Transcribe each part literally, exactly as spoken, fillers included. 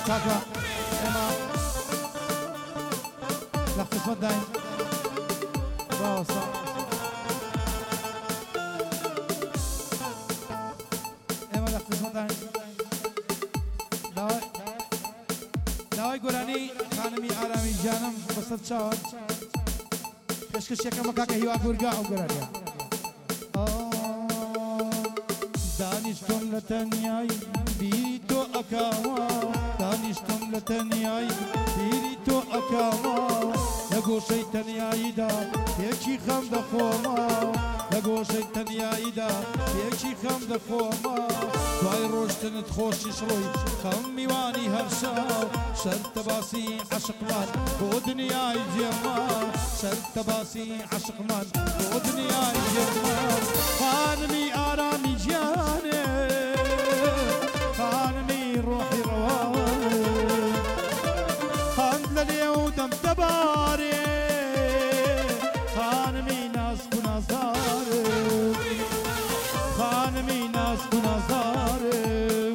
كاكا اما لا قسمت داين باوصا اما لا قسمت داين داوي داوي قراني خانمي آرامي جانم بسط شاور كشكش يكا مكاكا هيوا قرقا او قرانيا دانشتم لتنياي بيتو أكاوا دانشتم لتنياي بيتو أكاوا لقو شي تنياي دا يكي خم دخوما لقو شي تنياي دا يكي خم دخوما دواي روشتن تخوشي شروي خم ميواني هرشاو شرط باسي عشق مان بو دنياي جيرمان شرط باسي عشق مان بو دنياي جيرمان خانمي آرامي جاني خانمي روحي رواني خاند لليو دم تباري خانمي ناس كنازاري خانمي ناس كنازاري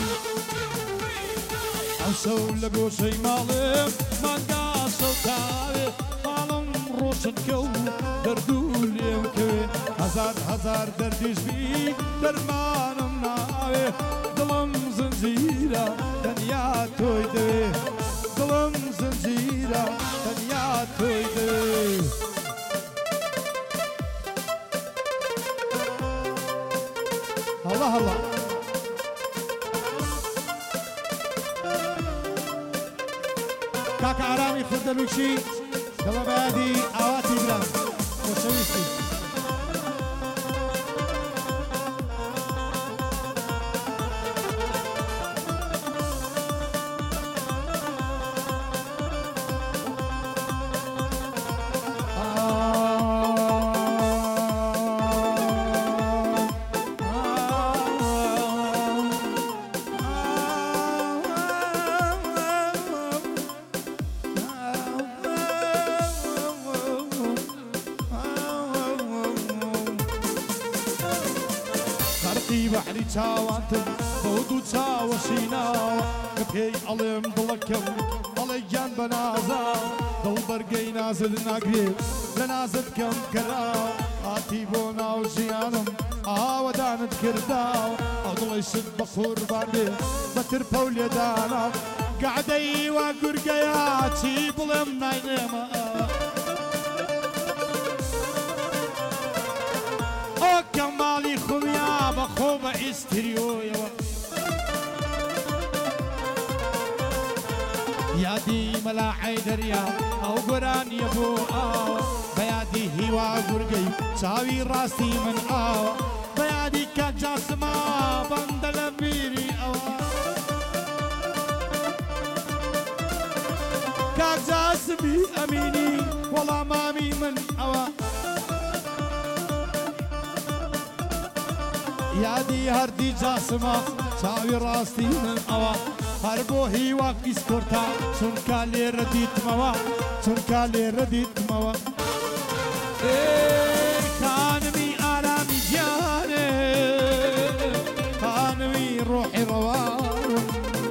عشو لقو شي مالم من قاسو تاوي مالم روشن كو دردول يوم كوي هزار هزار دردش بي درمانم ناوي دلم زنجيرة دنيا توي دوي دلم زنجيرة دنيا توي دوي الله الله كاكا عرامي خد الوكشي دلم بادي اواتي بلام وشويستي بحري تاوانتم خودو تاوشينا كبهي علم ضلكم عليان بنازا دل برقي نازل ناقريب لنازل كم كرا آتيبو ناو جيانم آودانت كرداو أضلي شد بخور باندي بتر بولي دانا قعدي وقرقياتي بلم ناينما كمالي خويا بخوبة استريو يا دي ملا حيدر يا او قران يبو آو بيادي هوا قرقي شاوي راسي من آو بيادي كجاسما بندل ميري او كجاسمي اميني والله مامي من او يادي هردي جاسما شاوي راستي من اوا هربو هي واقي سكورتا سنكا لي رديت موا سنكا لي رديت موا ايه خانمي آرامي جاني خانمي روحي روان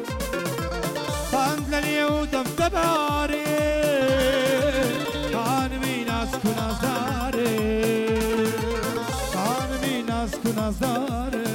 خاند لليودم تباري خانمي ناس كنازاري خانمي ناس كنازاري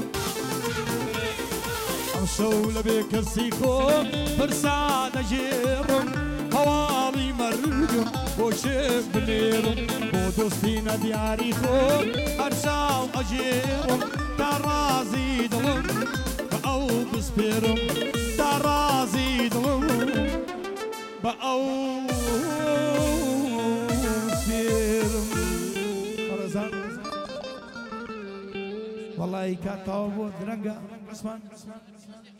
شول بك السيخو فرسان جيرم هوالي مرقم وشف بنيرم ودوستينا دياريخو أرساو أجيرم ترازي دلم بأو بسبيرم ترازي دلم بأو بسبيرم والله كاتاو درنگا عثمان